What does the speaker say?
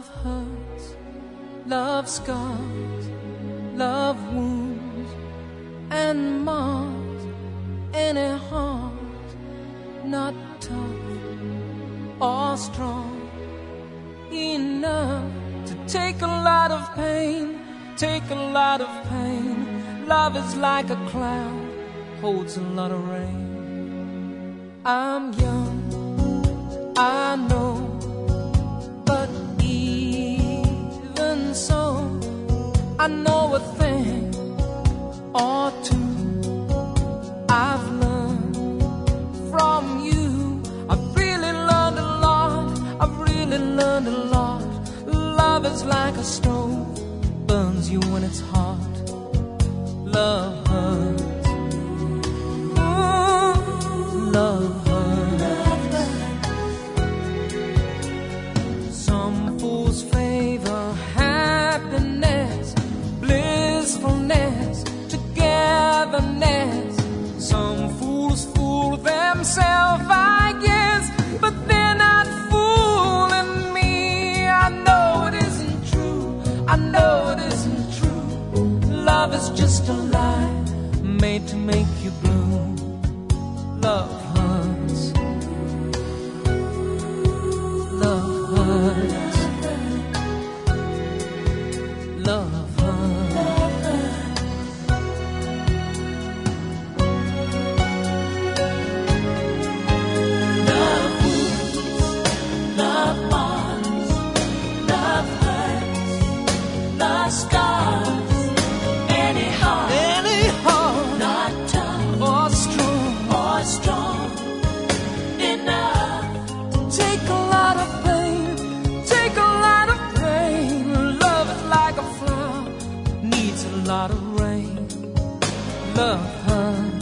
Love hurts, love scars, love wounds and mars any heart not tough or strong enough to take a lot of pain, take a lot of pain. Love is like a cloud, holds a lot of rain. I'm young, I know, but even so, I know a thing or two. I've learned from you. I've really learned a lot. I've really learned a lot. Love is like a stove, burns you when it's hot. Love hurts. Ooh, love hurts. Some fools favor happiness, blissfulness, togetherness. Some fools fool themselves, I guess, but they're not fooling me. I know it isn't true. I know it isn't true. Love is just a lie made to make you blue. Love hurts. Love hurts. Love Scars, any heart, not tough or strong enough. take a lot of pain, take a lot of pain. Love is like a flower, needs a lot of rain. Love hurts.